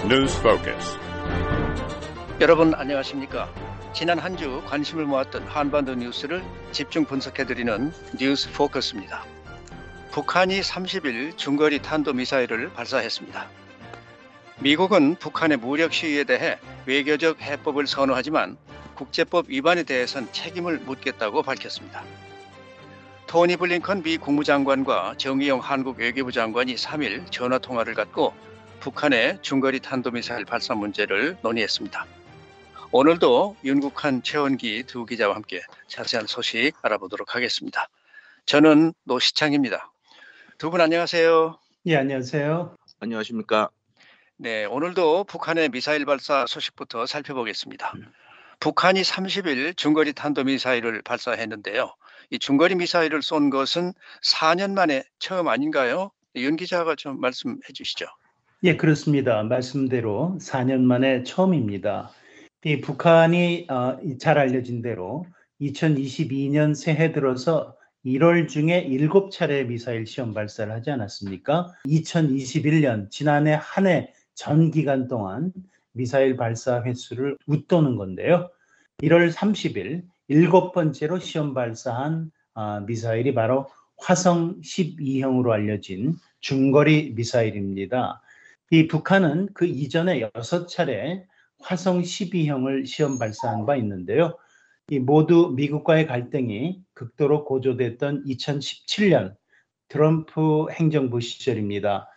News Focus. 여러분 안녕하십니까? 지난 한 주 관심을 모았던 한반도 뉴스를 집중 분석해드리는 뉴스 포커스입니다. 북한이 30일 중거리 탄도미사일을 발사했습니다. 미국은 북한의 무력 시위에 대해 외교적 해법을 선호하지만 국제법 위반에 대해선 책임을 묻겠다고 밝혔습니다. 토니 블링컨 미 국무장관과 정의용 한국 외교부 장관이 3일 전화통화를 갖고 북한의 중거리 탄도미사일 발사 문제를 논의했습니다. 오늘도 윤국한, 최원기 두 기자와 함께 자세한 소식 알아보도록 하겠습니다. 저는 노시창입니다. 두 분 안녕하세요. 예, 안녕하세요. 안녕하십니까. 네, 오늘도 북한의 미사일 발사 소식부터 살펴보겠습니다. 북한이 30일 중거리 탄도미사일을 발사했는데요. 이 중거리 미사일을 쏜 것은 4년 만에 처음 아닌가요? 윤 기자가 좀 말씀해 주시죠. 예, 그렇습니다. 말씀대로 4년 만에 처음입니다. 이 북한이 잘 알려진 대로 2022년 새해 들어서 1월 중에 7차례 미사일 시험 발사를 하지 않았습니까? 2021년 지난해 한 해 전 기간 동안 미사일 발사 횟수를 웃도는 건데요. 1월 30일 7번째로 시험 발사한 미사일이 바로 화성 12형으로 알려진 중거리 미사일입니다. 이 북한은 그 이전에 6차례 화성 12형을 시험 발사한 바 있는데요. 이 모두 미국과의 갈등이 극도로 고조됐던 2017년 트럼프 행정부 시절입니다.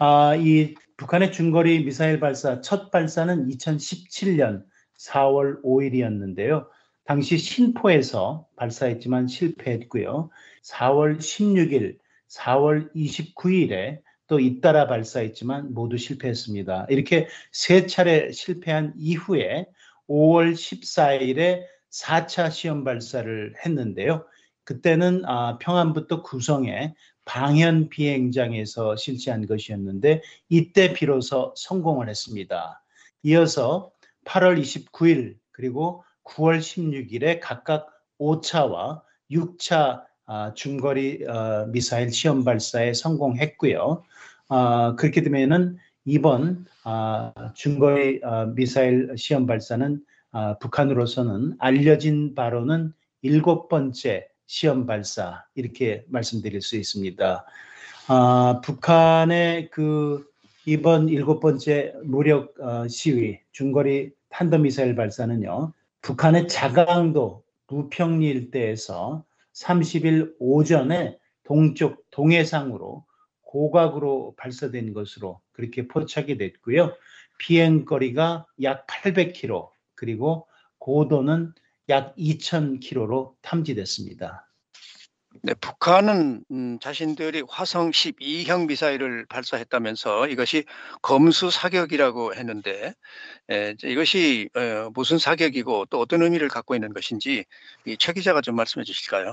이 북한의 중거리 미사일 발사 첫 발사는 2017년 4월 5일이었는데요. 당시 신포에서 발사했지만 실패했고요. 4월 16일, 4월 29일에 또 잇따라 발사했지만 모두 실패했습니다. 이렇게 세 차례 실패한 이후에 5월 14일에 4차 시험 발사를 했는데요. 그때는 평안북도 구성의 방현 비행장에서 실시한 것이었는데 이때 비로소 성공을 했습니다. 이어서 8월 29일 그리고 9월 16일에 각각 5차와 6차 중거리 미사일 시험 발사에 성공했고요. 그렇게 되면은 이번 중거리 미사일 시험 발사는 북한으로서는 알려진 바로는 7번째 시험 발사 이렇게 말씀드릴 수 있습니다. 북한의 이번 7번째 무력 시위 중거리 탄도미사일 발사는요. 북한의 자강도 루평리 일대에서 30일 오전에 동쪽 동해상으로 고각으로 발사된 것으로 그렇게 포착이 됐고요. 비행거리가 약 800km 그리고 고도는 약 2000km로 탐지됐습니다. 네, 북한은 자신들이 화성 12형 미사일을 발사했다면서 이것이 검수 사격이라고 했는데 이것이 무슨 사격이고 또 어떤 의미를 갖고 있는 것인지 최 기자가 좀 말씀해 주실까요?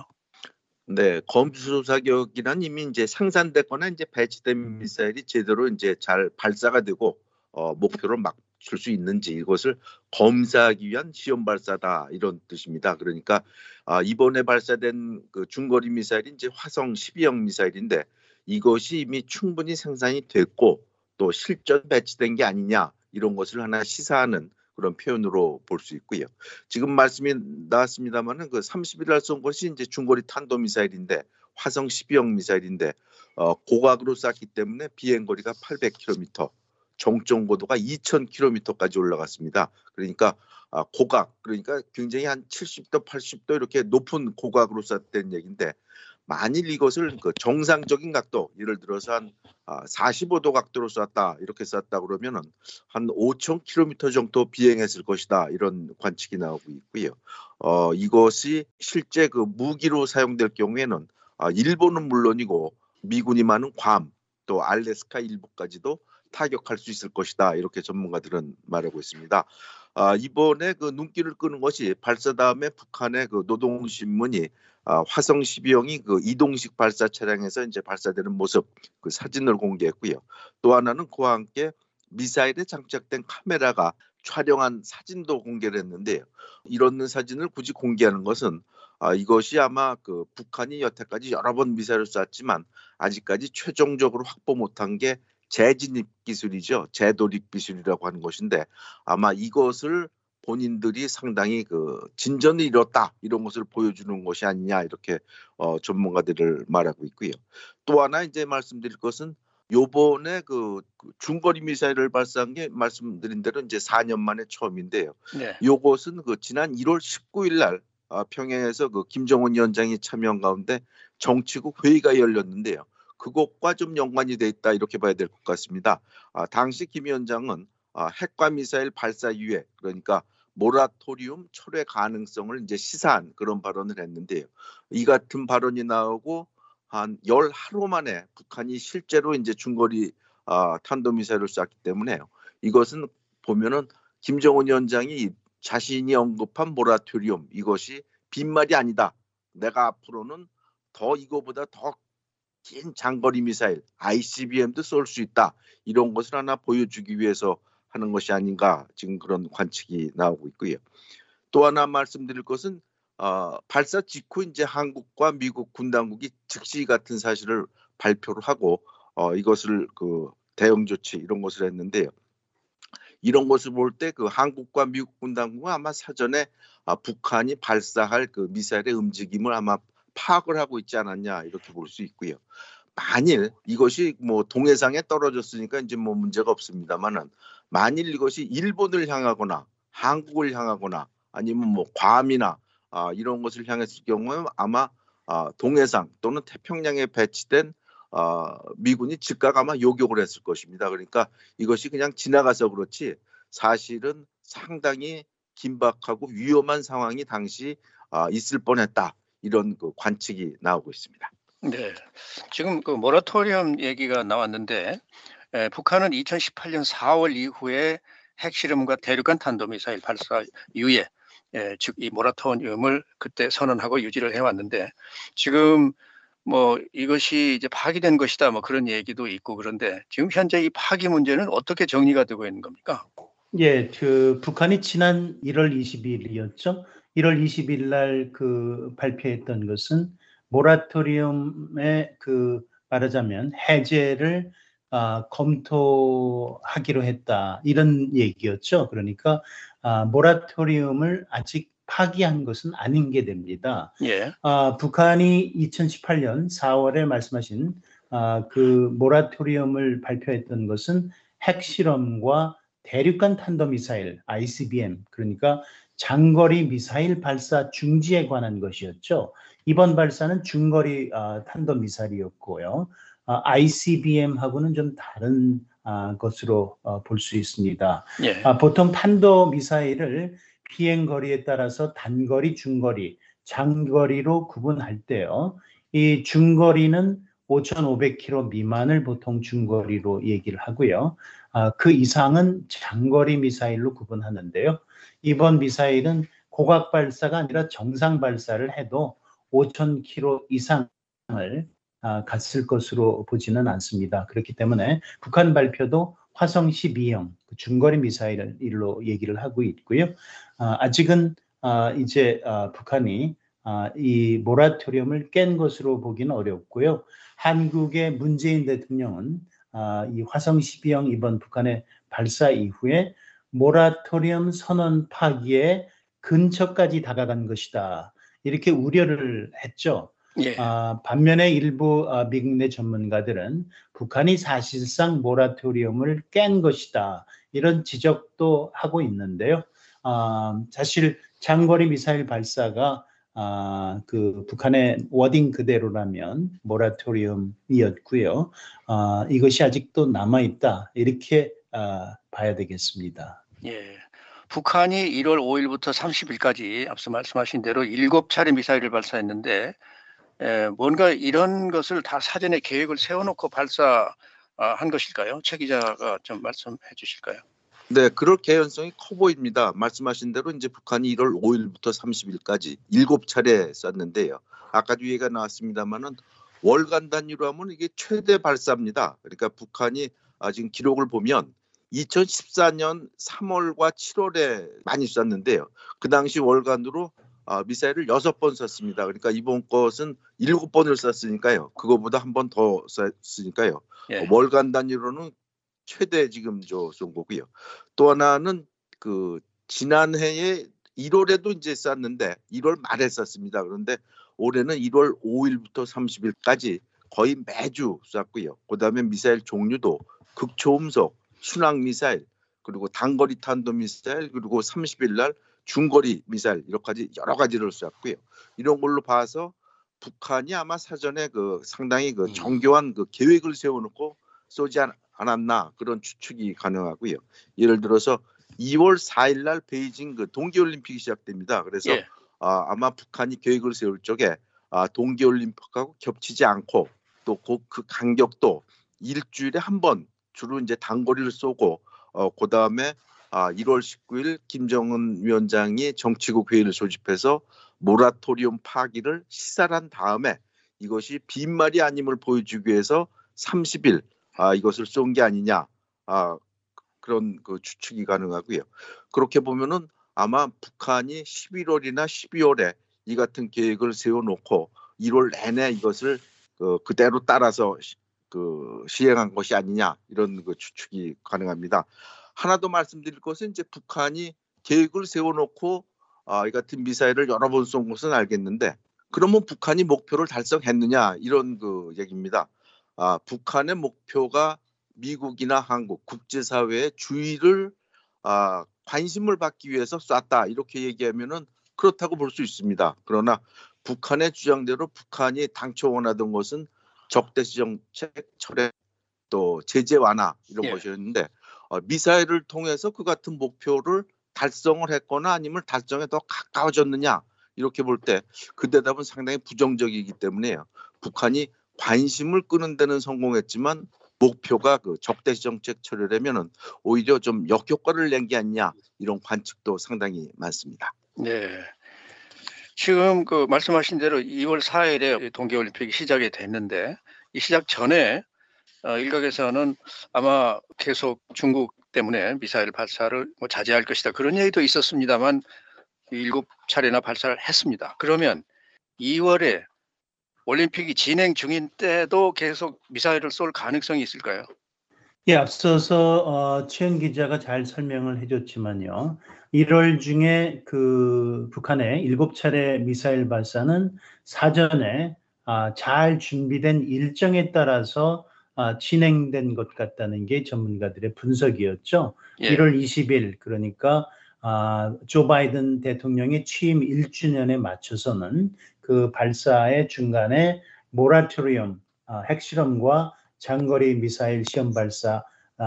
네, 검수 사격이란 이미 이제 상산됐거나 이제 배치된 미사일이 제대로 이제 잘 발사가 되고 목표를 맞출 수 있는지 이것을 검사하기 위한 시험 발사다 이런 뜻입니다. 그러니까 이번에 발사된 그 중거리 미사일이 이제 화성 12형 미사일인데 이것이 이미 충분히 생산이 됐고 또 실전 배치된 게 아니냐 이런 것을 하나 시사하는 그런 표현으로 볼 수 있고요. 지금 말씀이 나왔습니다만은 그 30일 날 쏜 것이 이제 중거리 탄도 미사일인데 화성 12형 미사일인데 고각으로 쐈기 때문에 비행거리가 800km, 정점 고도가 2000km까지 올라갔습니다. 그러니까 고각, 그러니까 굉장히 한 70도, 80도 이렇게 높은 고각으로 쐈다는 얘기인데 만일 이것을 그 정상적인 각도, 예를 들어서 한 45도 각도로 쐈다 이렇게 쐈다 그러면은 한 5,000km 정도 비행했을 것이다 이런 관측이 나오고 있고요. 이것이 실제 그 무기로 사용될 경우에는 일본은 물론이고 미군이 많은 괌 또 알래스카 일부까지도 타격할 수 있을 것이다 이렇게 전문가들은 말하고 있습니다. 이번에 그 눈길을 끄는 것이 발사 다음에 북한의 그 노동신문이 화성 12형이 그 이동식 발사 차량에서 이제 발사되는 모습 그 사진을 공개했고요. 또 하나는 그와 함께 미사일에 장착된 카메라가 촬영한 사진도 공개를 했는데요. 이런 사진을 굳이 공개하는 것은 이것이 아마 그 북한이 여태까지 여러 번 미사일을 쐈지만 아직까지 최종적으로 확보 못한 게 재진입 기술이죠. 재도입 기술이라고 하는 것인데 아마 이것을 본인들이 상당히 그 진전을 이뤘다 이런 것을 보여주는 것이 아니냐 이렇게 전문가들을 말하고 있고요. 또 하나 이제 말씀드릴 것은 요번에 그 중거리 미사일을 발사한 게 말씀드린 대로 이제 4년 만에 처음인데요. 네. 요것은 그 지난 1월 19일 날 평양에서 그 김정은 위원장이 참여한 가운데 정치국 회의가 열렸는데요. 그것과 좀 연관이 돼 있다 이렇게 봐야 될 것 같습니다. 당시 김 위원장은 핵과 미사일 발사 이후에 그러니까 모라토리움 철회 가능성을 이제 시사한 그런 발언을 했는데요. 이 같은 발언이 나오고 한 열 하루 만에 북한이 실제로 이제 중거리 탄도미사일을 쐈기 때문에요. 이것은 보면은 김정은 위원장이 자신이 언급한 모라토리움 이것이 빈말이 아니다. 내가 앞으로는 더 이거보다 더 긴 장거리 미사일 ICBM도 쏠 수 있다. 이런 것을 하나 보여주기 위해서 하는 것이 아닌가 지금 그런 관측이 나오고 있고요. 또 하나 말씀드릴 것은 발사 직후 이제 한국과 미국 군 당국이 즉시 같은 사실을 발표를 하고 이것을 그 대응 조치 이런 것을 했는데요. 이런 것을 볼 때 그 한국과 미국 군 당국은 아마 사전에 북한이 발사할 그 미사일의 움직임을 아마 파악을 하고 있지 않았냐 이렇게 볼 수 있고요. 만일 이것이 뭐 동해상에 떨어졌으니까 이제 뭐 문제가 없습니다만은 만일 이것이 일본을 향하거나 한국을 향하거나 아니면 뭐 괌이나 이런 것을 향했을 경우에 아마 동해상 또는 태평양에 배치된 미군이 즉각 아마 요격을 했을 것입니다. 그러니까 이것이 그냥 지나가서 그렇지 사실은 상당히 긴박하고 위험한 상황이 당시 있을 뻔했다. 이런 그 관측이 나오고 있습니다. 네. 지금 그 모라토리엄 얘기가 나왔는데 북한은 2018년 4월 이후에 핵실험과 대륙간 탄도미사일 발사 이후에 즉 이 모라토리엄을 그때 선언하고 유지를 해왔는데 지금 뭐 이것이 이제 파기된 것이다 뭐 그런 얘기도 있고 그런데 지금 현재 이 파기 문제는 어떻게 정리가 되고 있는 겁니까? 예, 그 북한이 지난 1월 20일이었죠. 1월 20일 날 그 발표했던 것은 모라토리움의 그 말하자면 해제를 검토하기로 했다 이런 얘기였죠. 그러니까 모라토리움을 아직 파기한 것은 아닌 게 됩니다. 예. 북한이 2018년 4월에 말씀하신 그 모라토리움을 발표했던 것은 핵실험과 대륙간 탄도미사일 ICBM 그러니까 장거리 미사일 발사 중지에 관한 것이었죠. 이번 발사는 중거리 탄도미사일이었고요. ICBM하고는 좀 다른 것으로 볼 수 있습니다. 예. 보통 탄도미사일을 비행거리에 따라서 단거리, 중거리, 장거리로 구분할 때요. 이 중거리는 5,500km 미만을 보통 중거리로 얘기를 하고요. 그 이상은 장거리 미사일로 구분하는데요. 이번 미사일은 고각 발사가 아니라 정상 발사를 해도 5,000km 이상을 갔을 것으로 보지는 않습니다. 그렇기 때문에 북한 발표도 화성 12형 중거리 미사일로 얘기를 하고 있고요. 아직은 이제 북한이 이 모라토리움을 깬 것으로 보기는 어렵고요. 한국의 문재인 대통령은 이 화성 12형 이번 북한의 발사 이후에 모라토리움 선언 파기에 근처까지 다가간 것이다. 이렇게 우려를 했죠. 예. 반면에 일부 미국 내 전문가들은 북한이 사실상 모라토리움을 깬 것이다. 이런 지적도 하고 있는데요. 사실 장거리 미사일 발사가 그 북한의 워딩 그대로라면 모라토리움이었고요. 이것이 아직도 남아있다. 이렇게 봐야 되겠습니다. 예. 북한이 1월 5일부터 30일까지 앞서 말씀하신 대로 7차례 미사일을 발사했는데 뭔가 이런 것을 다 사전에 계획을 세워놓고 발사한 것일까요? 최 기자가 좀 말씀해 주실까요? 네, 그럴 개연성이 커 보입니다. 말씀하신 대로 이제 북한이 1월 5일부터 30일까지 7차례 쐈는데요. 아까도 얘기가 나왔습니다만은 월간 단위로 하면 이게 최대 발사입니다. 그러니까 북한이 지금 기록을 보면 2014년 3월과 7월에 많이 쐈는데요. 그 당시 월간으로 미사일을 6번 쐈습니다. 그러니까 이번 것은 7번을 쐈으니까요. 그거보다 한 번 더 쐈으니까요. 예. 월간 단위로는 최대 지금 쏜 거고요. 또 하나는 그 지난해에 1월에도 이제 쐈는데 1월 말에 쐈습니다. 그런데 올해는 1월 5일부터 30일까지 거의 매주 쐈고요. 그다음에 미사일 종류도 극초음속, 순항 미사일, 그리고 단거리 탄도 미사일, 그리고 30일 날 중거리 미사일 이렇게까지 여러 가지를 쐈고요. 이런 걸로 봐서 북한이 아마 사전에 그 상당히 그 정교한 그 계획을 세워놓고 쏘지 않았나 그런 추측이 가능하고요. 예를 들어서 2월 4일 날 베이징 그 동계올림픽이 시작됩니다. 그래서 예. 아마 북한이 계획을 세울 적에 동계올림픽하고 겹치지 않고 또 그 간격도 일주일에 한 번 주로 이제 단거리를 쏘고 그 다음에 1월 19일 김정은 위원장이 정치국 회의를 소집해서 모라토리움 파기를 시사한 다음에 이것이 빈말이 아님을 보여주기 위해서 30일 이것을 쏜 게 아니냐 그런 그 추측이 가능하고요. 그렇게 보면은 아마 북한이 11월이나 12월에 이 같은 계획을 세워놓고 1월 내내 이것을 그대로 따라서 시행한 것이 아니냐 이런 그 추측이 가능합니다. 하나 더 말씀드릴 것은 이제 북한이 계획을 세워놓고 이 같은 미사일을 여러 번 쏜 것은 알겠는데 그러면 북한이 목표를 달성했느냐 이런 그 얘기입니다. 북한의 목표가 미국이나 한국 국제사회의 주의를 관심을 받기 위해서 쐈다 이렇게 얘기하면은 그렇다고 볼 수 있습니다. 그러나 북한의 주장대로 북한이 당초 원하던 것은 적대시 정책 철회 또 제재 완화 이런 것이었는데 미사일을 통해서 그 같은 목표를 달성을 했거나 아니면 달성에 더 가까워졌느냐 이렇게 볼 때 그 대답은 상당히 부정적이기 때문에요. 북한이 관심을 끄는 데는 성공했지만 목표가 그 적대시 정책 철회라면은 오히려 좀 역효과를 낸 게 아니냐 이런 관측도 상당히 많습니다. 네. 지금 그 말씀하신 대로 2월 4일에 동계올림픽이 시작이 됐는데 이 시작 전에 일각에서는 아마 계속 중국 때문에 미사일 발사를 자제할 것이다 그런 얘기도 있었습니다만 7차례나 발사를 했습니다. 그러면 2월에 올림픽이 진행 중인 때도 계속 미사일을 쏠 가능성이 있을까요? 예, 앞서서 최현 기자가 잘 설명을 해줬지만요. 1월 중에 그 북한의 7차례 미사일 발사는 사전에 잘 준비된 일정에 따라서 진행된 것 같다는 게 전문가들의 분석이었죠. 예. 1월 20일 그러니까 조 바이든 대통령의 취임 1주년에 맞춰서는 그 발사의 중간에 모라토리움 핵실험과 장거리 미사일 시험 발사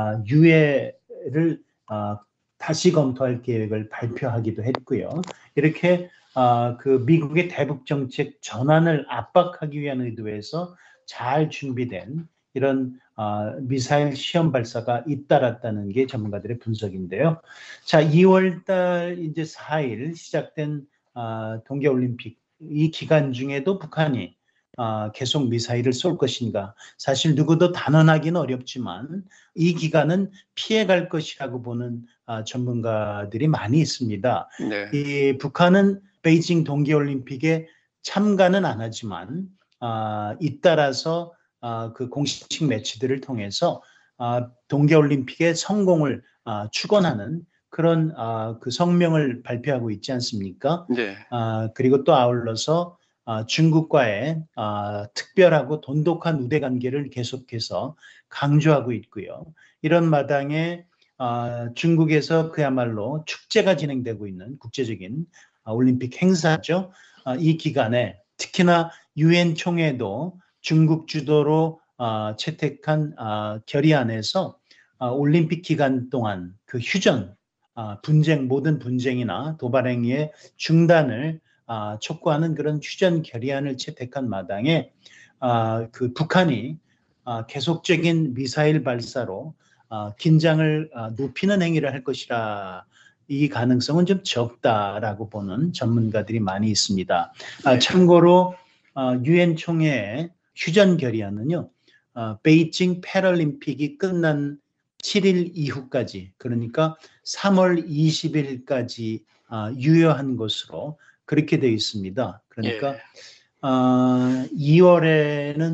유예를 다시 검토할 계획을 발표하기도 했고요. 이렇게 그 미국의 대북 정책 전환을 압박하기 위한 의도에서 잘 준비된 이런 미사일 시험 발사가 잇따랐다는 게 전문가들의 분석인데요. 자, 2월달 이제 4일 시작된 동계올림픽 이 기간 중에도 북한이 계속 미사일을 쏠 것인가? 사실 누구도 단언하기는 어렵지만 이 기간은 피해갈 것이라고 보는 전문가들이 많이 있습니다. 네. 이 북한은 베이징 동계올림픽에 참가는 안 하지만 잇따라서 그 공식 매치들을 통해서 동계올림픽의 성공을 축원하는 그런 그 성명을 발표하고 있지 않습니까? 네. 그리고 또 아울러서 중국과의 특별하고 돈독한 우대 관계를 계속해서 강조하고 있고요. 이런 마당에 중국에서 그야말로 축제가 진행되고 있는 국제적인 올림픽 행사죠. 이 기간에 특히나 유엔 총회도 중국 주도로 채택한 결의안에서 올림픽 기간 동안 그 휴전, 분쟁, 모든 분쟁이나 도발 행위의 중단을 촉구하는 그런 휴전 결의안을 채택한 마당에 그 북한이 계속적인 미사일 발사로 긴장을 높이는 행위를 할 것이라 이 가능성은 좀 적다라고 보는 전문가들이 많이 있습니다. 참고로 유엔 총회의 휴전 결의안은요. 베이징 패럴림픽이 끝난 7일 이후까지 그러니까 3월 20일까지 유효한 것으로 그렇게 되어 있습니다. 그러니까 2월에는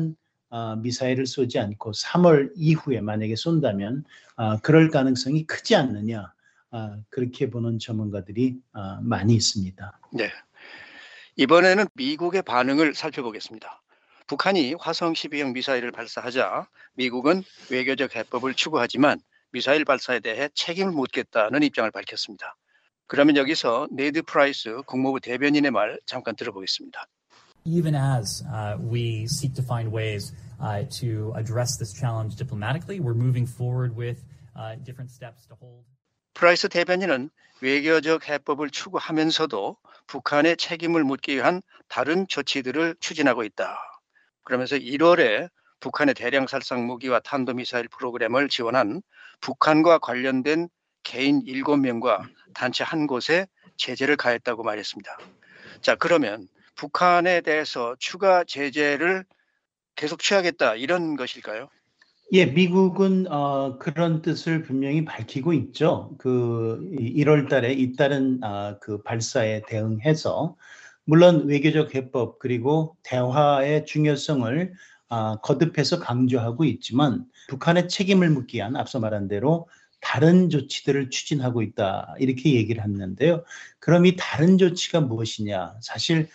미사일을 쏘지 않고 3월 이후에 만약에 쏜다면 그럴 가능성이 크지 않느냐, 그렇게 보는 전문가들이 많이 있습니다. 네. 이번에는 미국의 반응을 살펴보겠습니다. 북한이 화성 12형 미사일을 발사하자 미국은 외교적 해법을 추구하지만 미사일 발사에 대해 책임을 묻겠다는 입장을 밝혔습니다. 그러면 여기서 네드 프라이스 국무부 대변인의 말 잠깐 들어보겠습니다. Even as we seek to find ways to address this challenge diplomatically, we're moving forward with different steps to hold. 프라이스 대변인은 외교적 해법을 추구하면서도 북한의 책임을 묻기 위한 다른 조치들을 추진하고 있다. 그러면서 1월에 북한의 대량 살상 무기와 탄도미사일 프로그램을 지원한 북한과 관련된 개인 7명과 단체 한 곳에 제재를 가했다고 말했습니다. 자, 그러면 북한에 대해서 추가 제재를 계속 취하겠다 이런 것일까요? 예, 미국은 그런 뜻을 분명히 밝히고 있죠. 1월 달에 잇따른 그 발사에 대응해서 물론 외교적 해법 그리고 대화의 중요성을 거듭해서 강조하고 있지만 북한의 책임을 묻기 위한 앞서 말한 대로 다른 조치들을 추진하고 있다 이렇게 얘기를 했는데요. 그럼 이 다른 조치가 무엇이냐? 사실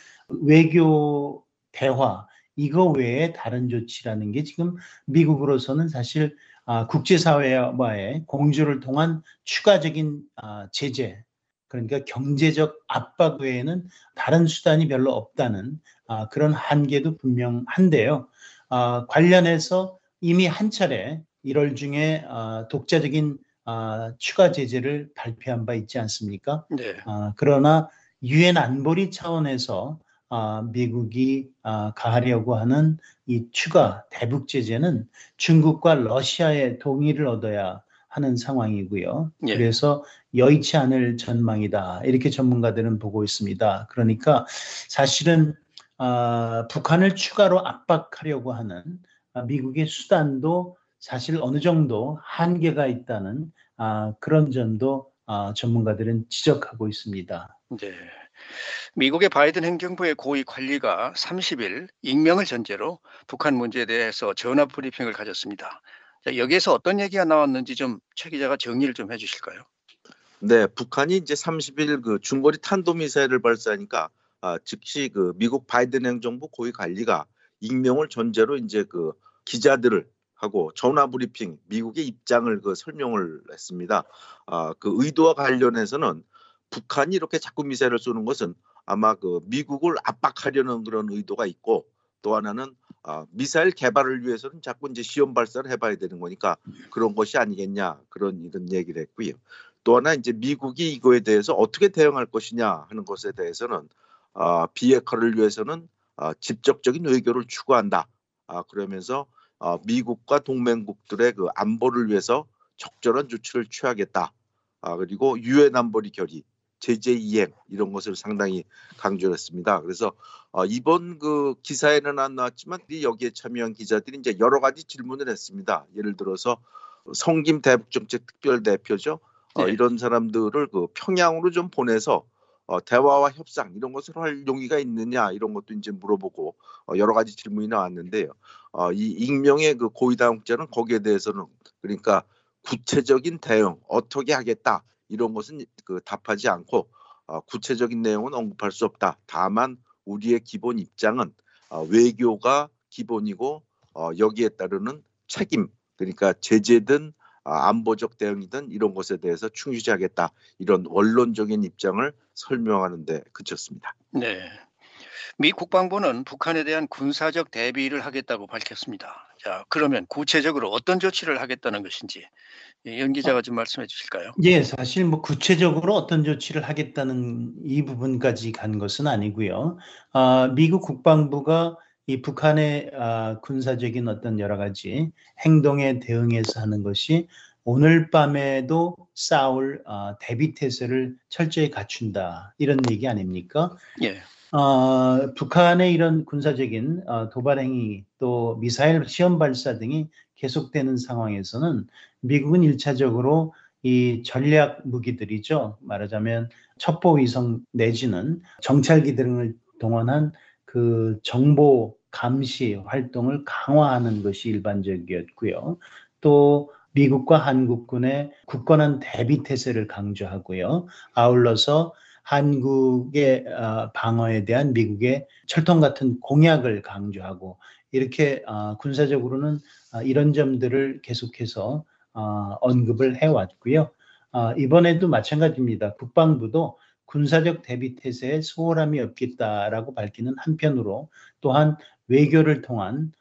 외교 대화 이거 외에 다른 조치라는 게 지금 미국으로서는 사실 국제사회와의 공조를 통한 추가적인 제재, 그러니까 경제적 압박 외에는 다른 수단이 별로 없다는 그런 한계도 분명한데요. 관련해서 이미 한 차례 1월 중에 독자적인 추가 제재를 발표한 바 있지 않습니까? 네. 그러나 유엔 안보리 차원에서 미국이 가하려고 하는 이 추가 대북 제재는 중국과 러시아의 동의를 얻어야 하는 상황이고요. 예. 그래서 여의치 않을 전망이다. 이렇게 전문가들은 보고 있습니다. 그러니까 사실은 북한을 추가로 압박하려고 하는 미국의 수단도 사실 어느 정도 한계가 있다는 그런 점도 전문가들은 지적하고 있습니다. 네. 미국의 바이든 행정부의 고위 관리가 30일 익명을 전제로 북한 문제에 대해서 전화 브리핑을 가졌습니다. 자, 여기에서 어떤 얘기가 나왔는지 좀 최 기자가 정리를 좀 해주실까요? 네, 북한이 이제 30일 그 중거리 탄도미사일을 발사하니까 즉시 그 미국 바이든 행정부 고위 관리가 익명을 전제로 이제 그 기자들을 하고 전화 브리핑 미국의 입장을 설명을 했습니다. 그 의도와 관련해서는 북한이 이렇게 자꾸 미사일을 쏘는 것은 아마 그 미국을 압박하려는 그런 의도가 있고 또 하나는 미사일 개발을 위해서는 자꾸 이제 시험 발사를 해봐야 되는 거니까 그런 것이 아니겠냐 이런 얘기를 했고요. 또 하나 이제 미국이 이거에 대해서 어떻게 대응할 것이냐 하는 것에 대해서는 비핵화를 위해서는 직접적인 외교를 추구한다. 그러면서 미국과 동맹국들의 그 안보를 위해서 적절한 조치를 취하겠다. 그리고 유엔 안보리 결의, 제재 이행 이런 것을 상당히 강조를 했습니다. 그래서 이번 그 기사에는 안 나왔지만 여기에 참여한 기자들이 이제 여러 가지 질문을 했습니다. 예를 들어서 성김 대북정책 특별대표죠. 네. 이런 사람들을 그 평양으로 좀 보내서 대화와 협상 이런 것을 할 용의가 있느냐 이런 것도 이제 물어보고 여러 가지 질문이 나왔는데요. 이 익명의 그 고위 당국자는 거기에 대해서는 그러니까 구체적인 대응 어떻게 하겠다 이런 것은 그 답하지 않고 구체적인 내용은 언급할 수 없다. 다만 우리의 기본 입장은 외교가 기본이고 여기에 따르는 책임 그러니까 제재든 안보적 대응이든 이런 것에 대해서 충실하겠다. 이런 원론적인 입장을 설명하는 데 그쳤습니다. 네. 미 국방부는 북한에 대한 군사적 대비를 하겠다고 밝혔습니다. 자, 그러면 구체적으로 어떤 조치를 하겠다는 것인지 연 기자가 좀 말씀해 주실까요? 예, 사실 뭐 구체적으로 어떤 조치를 하겠다는 이 부분까지 간 것은 아니고요. 미국 국방부가 이 북한의 군사적인 어떤 여러 가지 행동에 대응해서 하는 것이 오늘 밤에도 싸울 대비태세를 철저히 갖춘다 이런 얘기 아닙니까? 예. 북한의 이런 군사적인 도발 행위 또 미사일 시험 발사 등이 계속되는 상황에서는 미국은 1차적으로 이 전략 무기들이죠. 말하자면 첩보위성 내지는 정찰기 등을 동원한 그 정보 감시 활동을 강화하는 것이 일반적이었고요. 또 미국과 한국군의 굳건한 대비 태세를 강조하고요. 아울러서 한국의 방어에 대한 미국의 철통 같은 공약을 강조하고 이렇게 군사적으로는 이런 점들을 계속해서 언급을 해왔고요. 이번에도 마찬가지입니다. 국방부도 군사적 대비 태세에 소홀함이 없겠다라고 밝히는 한편으로 또한 외교를 통한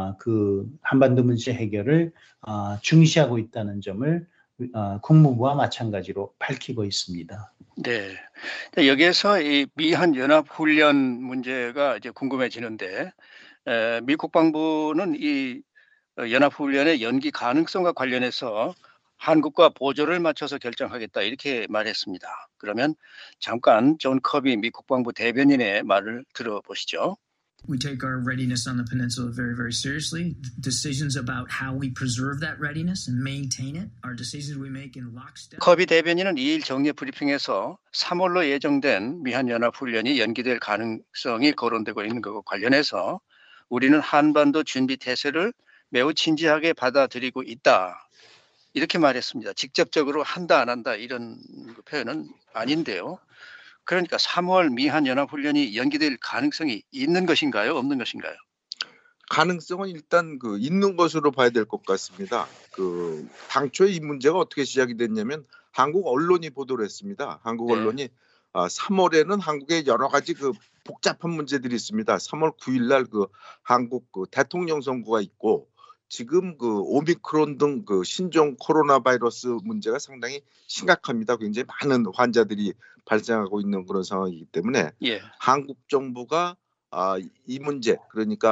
그 한반도 문제 해결을 중시하고 있다는 점을 국무부와 마찬가지로 밝히고 있습니다. 네. 여기에서 이 미한 연합 훈련 문제가 이제 궁금해지는데, 미 국방부는 이 연합 훈련의 연기 가능성과 관련해서 한국과 보조를 맞춰서 결정하겠다 이렇게 말했습니다. 그러면 잠깐 존 커비 미 국방부 대변인의 말을 들어보시죠. We take our readiness on the peninsula very, very seriously. Decisions about how we preserve that readiness and maintain it are decisions we make in lockstep. 커비 대변인은 2일 정례 브리핑에서 3월로 예정된 미한연합훈련이 연기될 가능성이 거론되고 있는 것과 관련해서 우리는 한반도 준비 태세를 매우 진지하게 받아들이고 있다. 이렇게 말했습니다. 직접적으로 한다 안 한다 이런 표현은 아닌데요. 그러니까 3월 미한연합훈련이 연기될 가능성이 있는 것인가요? 없는 것인가요? 가능성은 일단 있는 것으로 봐야 될 것 같습니다. 당초에 이 문제가 어떻게 시작이 됐냐면 한국 언론이 보도를 했습니다. 한국 언론이 3월에는 한국에 여러 가지 복잡한 문제들이 있습니다. 3월 9일 날 한국 대통령 선거가 있고 지금 오미크론 등 신종 코로나 바이러스 문제가 상당히 심각합니다. 굉장히 많은 환자들이 발생하고 있는 그런 상황이기 때문에 한국 정부가 이 문제 그러니까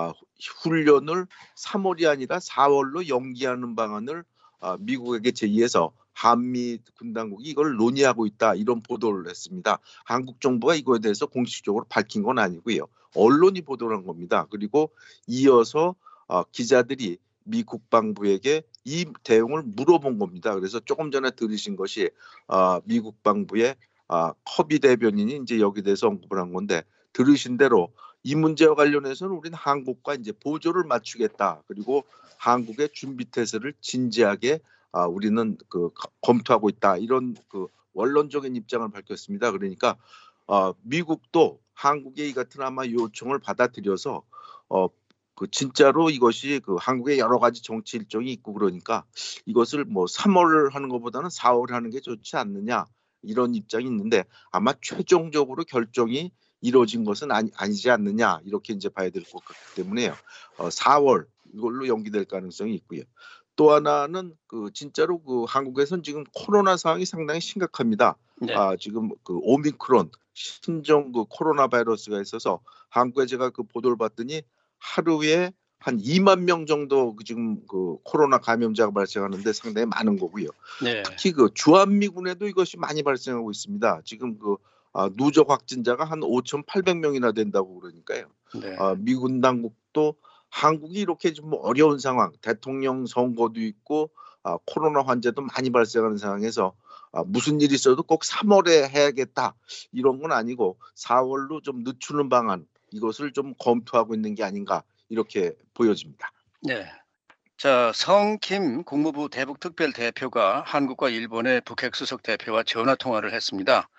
훈련을 3월이 아니라 4월로 연기하는 방안을 미국에게 제의해서 한미 군당국이 이걸 논의하고 있다 이런 보도를 했습니다. 한국 정부가 이거에 대해서 공식적으로 밝힌 건 아니고요. 언론이 보도를 한 겁니다. 그리고 이어서 기자들이 미 국방부에게 이 대응을 물어본 겁니다. 그래서 조금 전에 들으신 것이 미 국방부의 커비 대변인이 이제 여기 대해서 언급을 한 건데 들으신 대로 이 문제와 관련해서는 우리는 한국과 이제 보조를 맞추겠다. 그리고 한국의 준비 태세를 진지하게 우리는 검토하고 있다. 이런 원론적인 입장을 밝혔습니다. 그러니까 미국도 한국의 이 같은 아마 요청을 받아들여서 진짜로 이것이 한국의 여러 가지 정치 일정이 있고 그러니까 이것을 3월 하는 것보다는 4월 하는 게 좋지 않느냐 이런 입장이 있는데 아마 최종적으로 결정이 이루어진 것은 아니지 않느냐 이렇게 이제 봐야 될 것 같기 때문에요. 4월 이걸로 연기될 가능성이 있고요. 또 하나는 진짜로 한국에서는 지금 코로나 상황이 상당히 심각합니다. 네. 지금 오미크론 신종 코로나 바이러스가 있어서 한국에 제가 보도를 봤더니 하루에 한 2만 명 정도 지금 코로나 감염자가 발생하는데 상당히 많은 거고요. 네. 특히 주한미군에도 이것이 많이 발생하고 있습니다. 지금 누적 확진자가 한 5,800명이나 된다고 그러니까요. 네. 미군 당국도 한국이 이렇게 좀 어려운 상황, 대통령 선거도 있고 코로나 환자도 많이 발생하는 상황에서 무슨 일이 있어도 꼭 3월에 해야겠다 이런 건 아니고 4월로 좀 늦추는 방안 이것을 좀 검토하고 있는 게 아닌가 이렇게 보여집니다. 네. 자, 성김 국무부 대북특별대표가 한국과 일본의 북핵수석 대표와 전화 통화를 했습니다.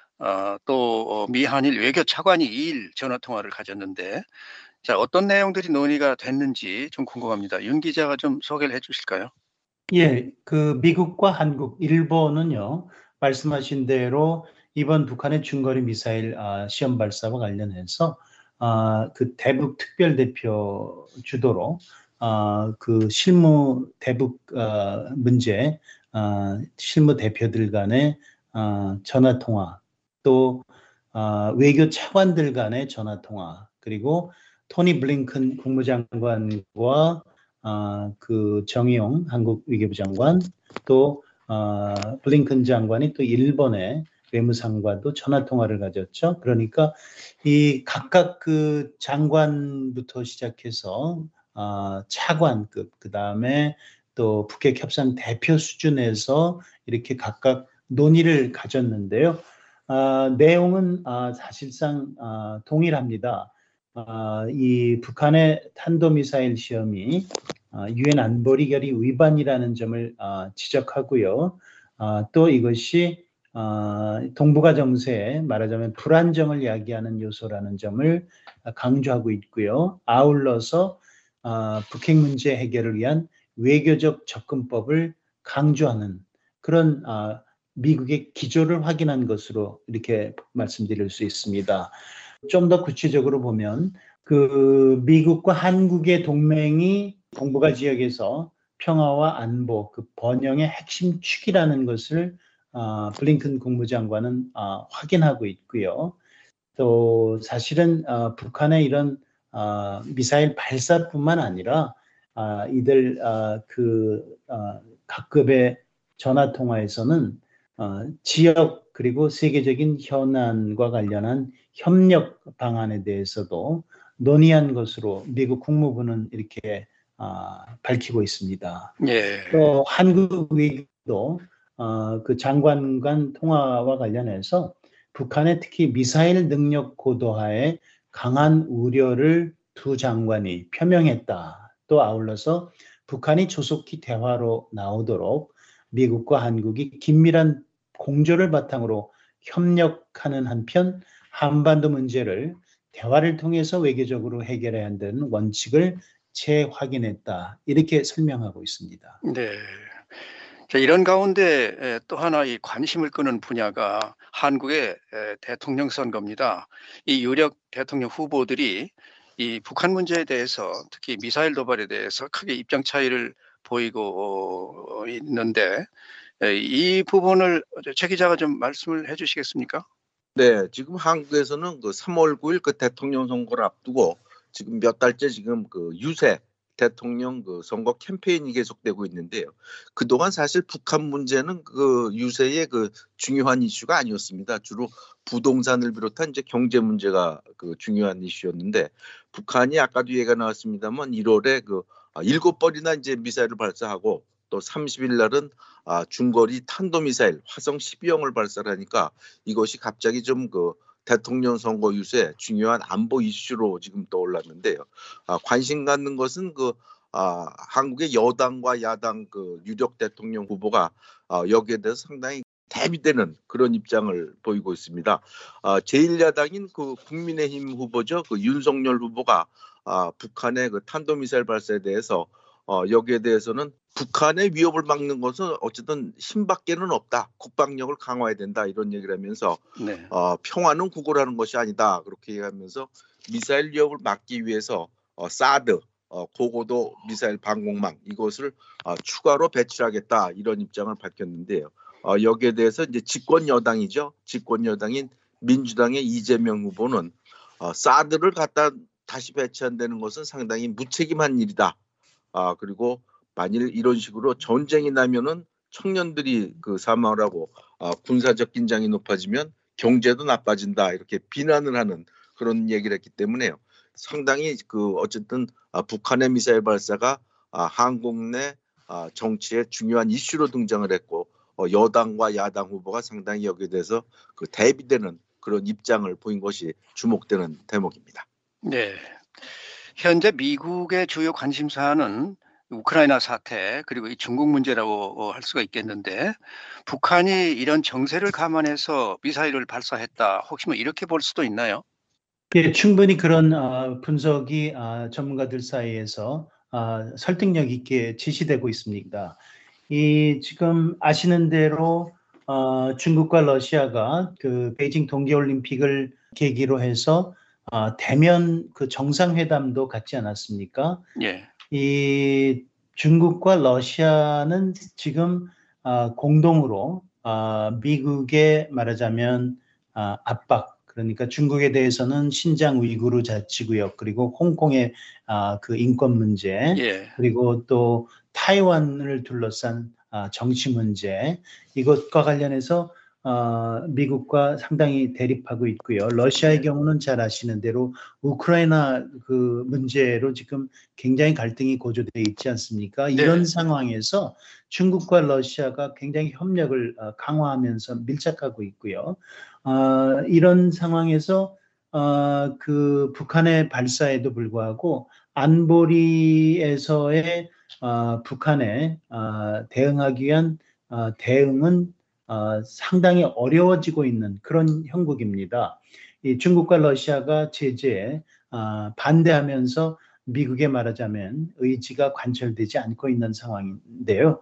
또 미한일 외교차관이 2일 전화 통화를 가졌는데 자, 어떤 내용들이 논의가 됐는지 좀 궁금합니다. 윤 기자가 좀 소개를 해주실까요? 예, 미국과 한국, 일본은요, 말씀하신 대로 이번 북한의 중거리 미사일 시험 발사와 관련해서 대북 특별대표 주도로 실무 대북 문제 실무 대표들 간의 전화 통화, 또 외교 차관들 간의 전화 통화, 그리고 토니 블링컨 국무장관과 정의용 한국 외교부 장관, 또 블링컨 장관이 또 일본의 외무상과도 전화 통화를 가졌죠. 그러니까 이 각각 장관부터 시작해서 차관급, 그 다음에 또 북핵 협상 대표 수준에서 이렇게 각각 논의를 가졌는데요. 내용은 사실상 동일합니다. 이 북한의 탄도미사일 시험이 유엔 안보리 결의 위반이라는 점을 지적하고요. 또 이것이 동북아 정세에 말하자면 불안정을 야기하는 요소라는 점을 강조하고 있고요. 아울러서 북핵 문제 해결을 위한 외교적 접근법을 강조하는 그런 미국의 기조를 확인한 것으로 이렇게 말씀드릴 수 있습니다. 좀 더 구체적으로 보면 그 미국과 한국의 동맹이 동북아 지역에서 평화와 안보, 그 번영의 핵심 축이라는 것을 블링컨 국무장관은 확인하고 있고요. 또 사실은 북한의 이런 미사일 발사뿐만 아니라 이들 각급의 전화 통화에서는 지역 그리고 세계적인 현안과 관련한 협력 방안에 대해서도 논의한 것으로 미국 국무부는 이렇게 밝히고 있습니다. 예. 또 한국 외교도 그 장관 간 통화와 관련해서 북한의 특히 미사일 능력 고도화에 강한 우려를 두 장관이 표명했다. 또 아울러서 북한이 조속히 대화로 나오도록 미국과 한국이 긴밀한 공조를 바탕으로 협력하는 한편 한반도 문제를 대화를 통해서 외교적으로 해결해야 한다는 원칙을 재확인했다. 이렇게 설명하고 있습니다. 네. 자, 이런 가운데 또 하나 이 관심을 끄는 분야가 한국의 대통령 선거입니다. 이 유력 대통령 후보들이 이 북한 문제에 대해서 특히 미사일 도발에 대해서 크게 입장 차이를 보이고 있는데 이 부분을 최 기자가 좀 말씀을 해주시겠습니까? 네, 지금 한국에서는 그 3월 9일 그 대통령 선거를 앞두고 지금 몇 달째 지금 그 유세 대통령 그 선거 캠페인이 계속되고 있는데요. 그동안 사실 북한 문제는 그 유세의 그 중요한 이슈가 아니었습니다. 주로 부동산을 비롯한 이제 경제 문제가 그 중요한 이슈였는데 북한이 아까도 얘기가 나왔습니다만 1월에 그 7번이나 이제 미사일을 발사하고 또 30일 날은 중거리 탄도미사일 화성 12형을 발사하니까 이것이 갑자기 좀 그 대통령 선거 유세 중요한 안보 이슈로 지금 떠올랐는데요. 관심 갖는 것은 그 한국의 여당과 야당 그 유력 대통령 후보가 여기에 대해서 상당히 대비되는 그런 입장을 보이고 있습니다. 제1야당인 그 국민의힘 후보죠. 그 윤석열 후보가 북한의 그 탄도미사일 발사에 대해서 여기에 대해서는 북한의 위협을 막는 것은 어쨌든 힘밖에는 없다. 국방력을 강화해야 된다. 이런 얘기를 하면서 네. 평화는 구걸하는 것이 아니다. 그렇게 얘기하면서 미사일 위협을 막기 위해서 사드 고고도 미사일 방공망 이것을 추가로 배치하겠다. 이런 입장을 밝혔는데요. 여기에 대해서 이제 집권 여당이죠. 집권 여당인 민주당의 이재명 후보는 사드를 갖다 다시 배치한다는 것은 상당히 무책임한 일이다. 그리고 만일 이런 식으로 전쟁이 나면은 청년들이 그 사망을 하고 군사적 긴장이 높아지면 경제도 나빠진다 이렇게 비난을 하는 그런 얘기를 했기 때문에요. 상당히 그 어쨌든 북한의 미사일 발사가 한국 내 정치의 중요한 이슈로 등장을 했고 여당과 야당 후보가 상당히 여기에 대해서 그 대비되는 그런 입장을 보인 것이 주목되는 대목입니다. 네. 현재 미국의 주요 관심사는 우크라이나 사태 그리고 이 중국 문제라고 할 수가 있겠는데 북한이 이런 정세를 감안해서 미사일을 발사했다. 혹시 뭐 이렇게 볼 수도 있나요? 예, 충분히 그런 분석이 전문가들 사이에서 설득력 있게 지시되고 있습니다. 지금 아시는 대로 중국과 러시아가 그 베이징 동계올림픽을 계기로 해서 대면 그 정상회담도 갖지 않았습니까? 예. 이 중국과 러시아는 지금 공동으로 미국의 말하자면 압박, 그러니까 중국에 대해서는 신장 우이구르 자치구역 그리고 홍콩의 그 인권 문제, 예. 그리고 또 타이완을 둘러싼 정치 문제, 이것과 관련해서 미국과 상당히 대립하고 있고요. 러시아의 경우는 잘 아시는 대로 우크라이나 그 문제로 지금 굉장히 갈등이 고조되어 있지 않습니까? 네. 이런 상황에서 중국과 러시아가 굉장히 협력을 강화하면서 밀착하고 있고요. 이런 상황에서 그 북한의 발사에도 불구하고 안보리에서의 북한에 대응하기 위한 대응은 상당히 어려워지고 있는 그런 형국입니다. 이 중국과 러시아가 제재에 반대하면서 미국에 말하자면 의지가 관철되지 않고 있는 상황인데요.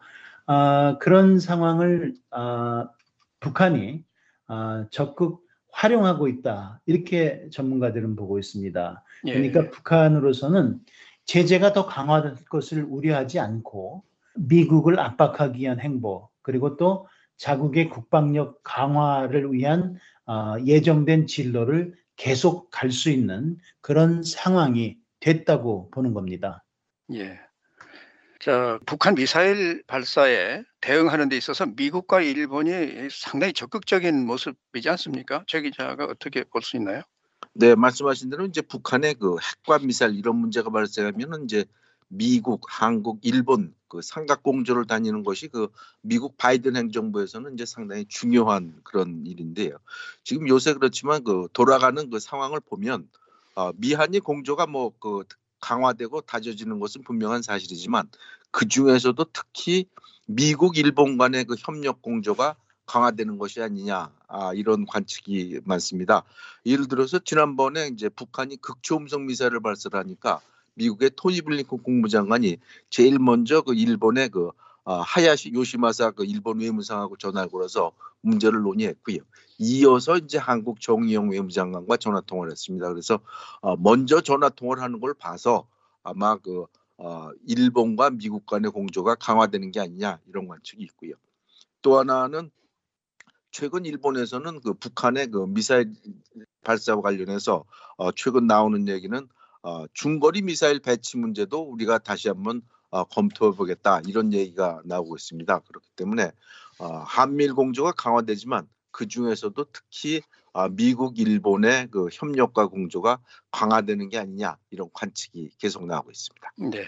그런 상황을 북한이 적극 활용하고 있다. 이렇게 전문가들은 보고 있습니다. 그러니까 북한으로서는 제재가 더 강화될 것을 우려하지 않고 미국을 압박하기 위한 행보, 그리고 또 자국의 국방력 강화를 위한 예정된 진로를 계속 갈 수 있는 그런 상황이 됐다고 보는 겁니다. 예. 자, 북한 미사일 발사에 대응하는 데 있어서 미국과 일본이 상당히 적극적인 모습이지 않습니까? 최 기자가 어떻게 볼 수 있나요? 네, 말씀하신 대로 이제 북한의 그 핵과 미사일 이런 문제가 발생하면은 이제 미국, 한국, 일본 그 삼각 공조를 다니는 것이 그 미국 바이든 행정부에서는 이제 상당히 중요한 그런 일인데요. 지금 요새 그렇지만 그 돌아가는 그 상황을 보면 미한이 공조가 뭐 그 강화되고 다져지는 것은 분명한 사실이지만 그 중에서도 특히 미국, 일본 간의 그 협력 공조가 강화되는 것이 아니냐 이런 관측이 많습니다. 예를 들어서 지난번에 이제 북한이 극초음속 미사일을 발사하니까 미국의 토니 블링컨 국무장관이 제일 먼저 그 일본의 그 하야시 요시마사 그 일본 외무상하고 전화를 걸어서 문제를 논의했고요. 이어서 이제 한국 정의용 외무장관과 전화 통화를 했습니다. 그래서 먼저 전화 통화를 하는 걸 봐서 아마 그 일본과 미국 간의 공조가 강화되는 게 아니냐 이런 관측이 있고요. 또 하나는 최근 일본에서는 그 북한의 그 미사일 발사와 관련해서 최근 나오는 얘기는 중거리 미사일 배치 문제도 우리가 다시 한번 검토해 보겠다 이런 얘기가 나오고 있습니다. 그렇기 때문에 한미일 공조가 강화되지만 그 중에서도 특히 미국, 일본의 그 협력과 공조가 강화되는 게 아니냐 이런 관측이 계속 나오고 있습니다. 네.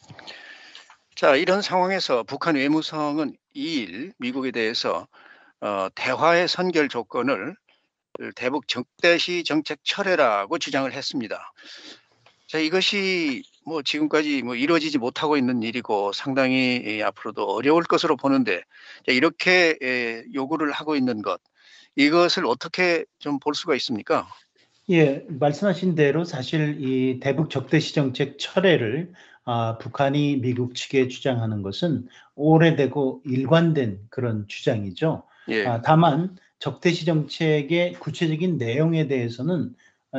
자, 이런 상황에서 북한 외무성은 2일 미국에 대해서 대화의 선결 조건을 대북 적대시 정책 철회라고 주장을 했습니다. 자, 이것이 뭐 지금까지 뭐 이루어지지 못하고 있는 일이고 상당히 앞으로도 어려울 것으로 보는데, 자, 이렇게 요구를 하고 있는 것, 이것을 어떻게 좀 볼 수가 있습니까? 예, 말씀하신 대로 사실 이 대북 적대시 정책 철회를 북한이 미국 측에 주장하는 것은 오래되고 일관된 그런 주장이죠. 예. 다만 적대시 정책의 구체적인 내용에 대해서는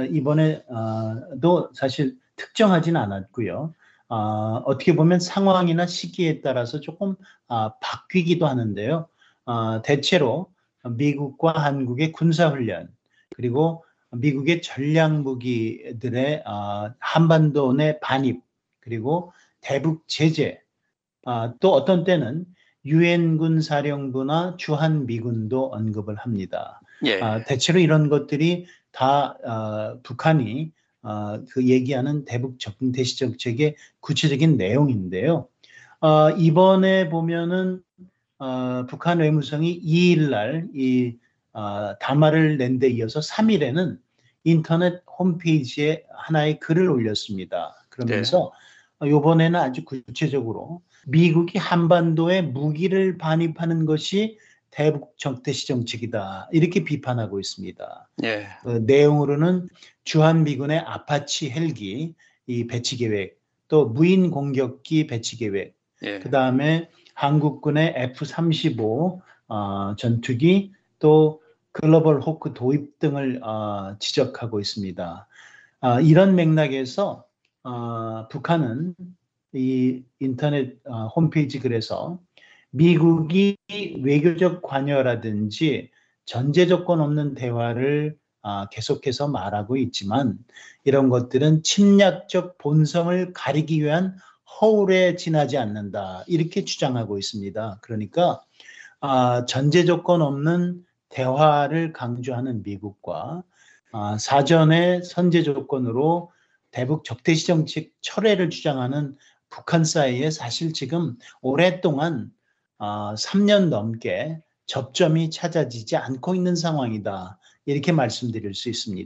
이번에도 사실 특정하지는 않았고요. 어떻게 보면 상황이나 시기에 따라서 조금 바뀌기도 하는데요. 대체로 미국과 한국의 군사훈련, 그리고 미국의 전략무기들의 한반도 내 반입, 그리고 대북 제재, 또 어떤 때는 유엔군 사령부나 주한미군도 언급을 합니다. 예. 대체로 이런 것들이 다 북한이 그 얘기하는 대북 적대시 정책의 구체적인 내용인데요. 이번에 보면은 북한 외무성이 2일 날 이 담화를 낸 데 이어서 3일에는 인터넷 홈페이지에 하나의 글을 올렸습니다. 그러면서 이번에는 아주 구체적으로 미국이 한반도에 무기를 반입하는 것이 대북 적대시 정책이다 이렇게 비판하고 있습니다. 예. 내용으로는 주한미군의 아파치 헬기 이 배치 계획, 또 무인 공격기 배치 계획, 예. 그 다음에 한국군의 F-35 전투기, 또 글로벌 호크 도입 등을 지적하고 있습니다. 이런 맥락에서 북한은 이 인터넷 홈페이지 글에서 미국이 외교적 관여라든지 전제 조건 없는 대화를 계속해서 말하고 있지만 이런 것들은 침략적 본성을 가리기 위한 허울에 지나지 않는다 이렇게 주장하고 있습니다. 그러니까 전제 조건 없는 대화를 강조하는 미국과 사전에 선제 조건으로 대북 적대시 정책 철회를 주장하는 북한 사이에 사실 지금 오랫동안 3년 넘게 접점이 찾아지지 않고 있는 상황이다 이렇게 말씀드릴 수 있습니다.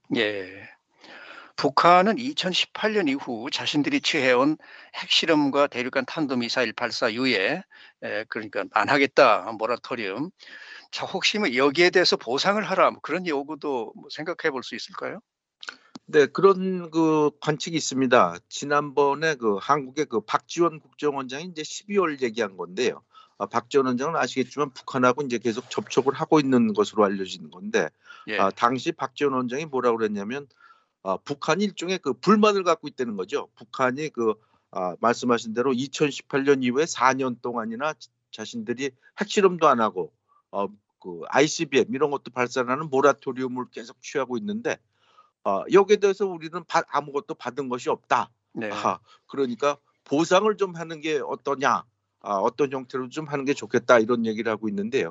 예. 북한은 2018년 이후 자신들이 취해온 핵실험과 대륙간 탄도미사일 발사 이후에 그러니까 안 하겠다 모라토리움. 자, 혹시 뭐 여기에 대해서 보상을 하라 뭐 그런 요구도 뭐 생각해 볼 수 있을까요? 네, 그런 그 관측이 있습니다. 지난번에 그 한국의 그 박지원 국정원장이 이제 12월 얘기한 건데요. 박지원 원장은 아시겠지만 북한하고 이제 계속 접촉을 하고 있는 것으로 알려진 건데, 예. 당시 박지원 원장이 뭐라고 그랬냐면, 북한이 일종의 그 불만을 갖고 있다는 거죠. 북한이 그 말씀하신 대로 2018년 이후에 4년 동안이나 자신들이 핵실험도 안 하고 그 ICBM 이런 것도 발사하는 모라토리움을 계속 취하고 있는데 여기에 대해서 우리는 아무것도 받은 것이 없다. 네. 그러니까 보상을 좀 하는 게 어떠냐, 어떤 형태로 좀 하는 게 좋겠다 이런 얘기를 하고 있는데요.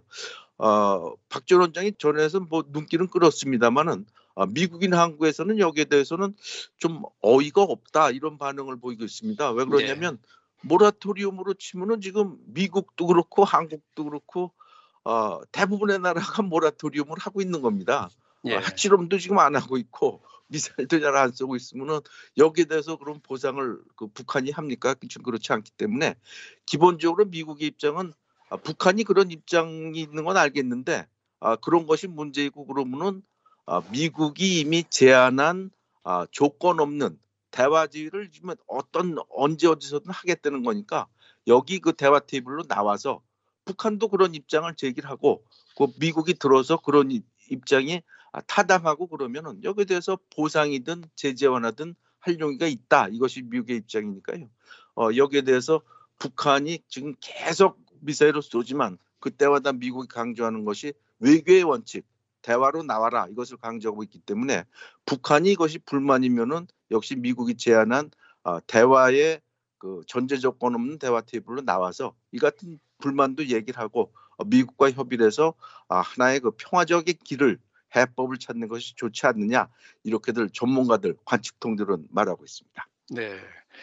박지원 원장이 전에서 뭐 눈길은 끌었습니다만은 미국인 한국에서는 여기에 대해서는 좀 어이가 없다 이런 반응을 보이고 있습니다. 왜 그러냐면 모라토리움으로 치면은 지금 미국도 그렇고 한국도 그렇고 대부분의 나라가 모라토리움을 하고 있는 겁니다. 핵실험도 지금 안 하고 있고 미사일도 잘 안 쓰고 있으면은 여기에 대해서 그런 보상을 그 북한이 합니까? 지금 그렇지 않기 때문에 기본적으로 미국의 입장은 북한이 그런 입장이 있는 건 알겠는데 그런 것이 문제이고 그러면은 미국이 이미 제안한 조건 없는 대화지를 지금 언제 어디서든 하겠다는 거니까 여기 그 대화 테이블로 나와서 북한도 그런 입장을 제기를 하고 그 미국이 들어서 그런 입장이 타당하고 그러면은 여기에 대해서 보상이든 제재 완화든 할 용의가 있다. 이것이 미국의 입장이니까요. 여기에 대해서 북한이 지금 계속 미사일을 쏘지만 그때마다 미국이 강조하는 것이 외교의 원칙, 대화로 나와라 이것을 강조하고 있기 때문에 북한이 이것이 불만이면은 역시 미국이 제안한 대화의 그 전제 조건 없는 대화 테이블로 나와서 이 같은 불만도 얘기를 하고 미국과 협의를 해서 하나의 그 평화적인 길을 해법을 찾는 것이 좋지 않느냐 이렇게들 전문가들 관측통들은 말하고 있습니다. 네.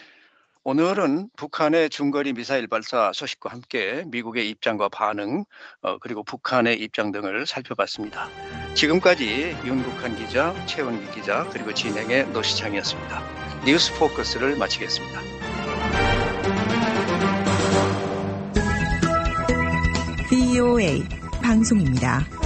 오늘은 북한의 중거리 미사일 발사 소식과 함께 미국의 입장과 반응 그리고 북한의 입장 등을 살펴봤습니다. 지금까지 윤국한 기자, 최원기 기자 그리고 진행의 노시창이었습니다. 뉴스 포커스를 마치겠습니다. VOA 방송입니다.